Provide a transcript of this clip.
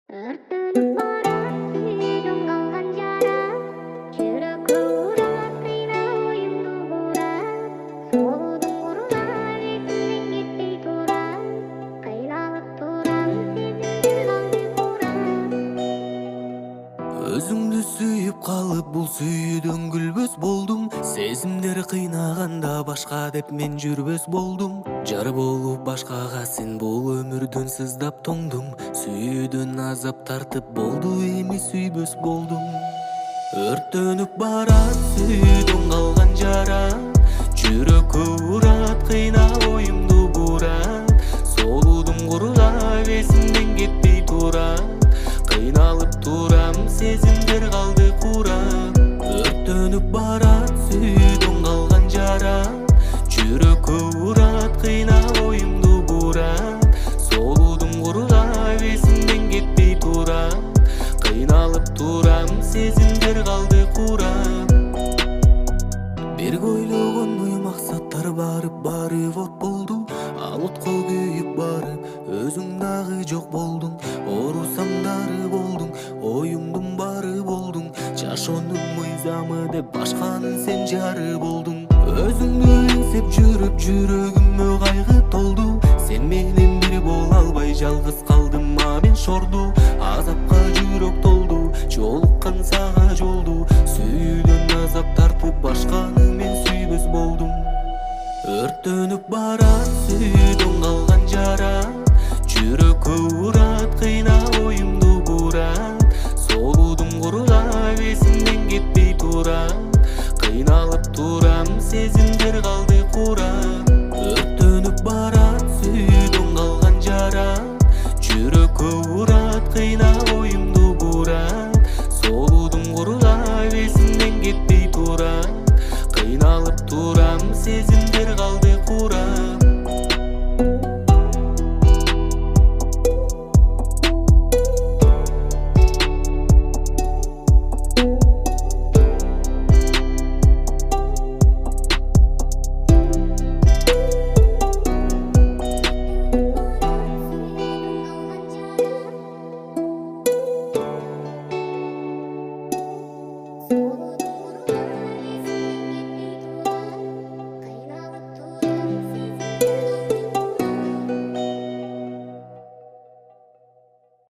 Örtünüp барат сүйүүдүн калган жара, жүрөккө урат кыйна оюмду бурат, соолудум курулар эсимден кетпей турат, кыйналып турам сезимдер калды курап. Өзүңдү сүйүп калып бул сүйүүдөн күлбөс болдум. Сезимдер кыйнаганда башка деп мен жүрбөс болдум. Жар болуп башкага сен бул өмүрдөн сыздап тоңдум. Сүйүүдөн азап тартып болду эми сүйбөс болдум. Өрттөнүп барат сүйүүдөн калган жара, жүрөккө урат кыйна оюмду бурат, соолудум курулап эсимден кетпей турат, кыйналып турам сезимдер калды курап. Өрттөнүп барат сүйүүдөн калган жара, жүрөккө урат кыйна оюмду бурат, соолудум курулап эсимден кетпей турат, кыйналып турам сезимдер калды курап. Бирге ойлогон максаттар барып от болду, ал отко күйүп барып өзүң дагы жок болдуң. Оорусам дары болдуң, оюмдун бары болдуң, жашоонун мыйзамы деп башканын сен жары болдуң. Өзүңдү эңсеп жүрүп жүрөгүмө кайгы толду, сен менен бир боло албай жалгыз калдым мен шорду. Азапка жүрөк толду, жолуккан сага жолду, сүйүүдөн азап тартып башканы мен сүйбөс болдум. Өрттөнүп барат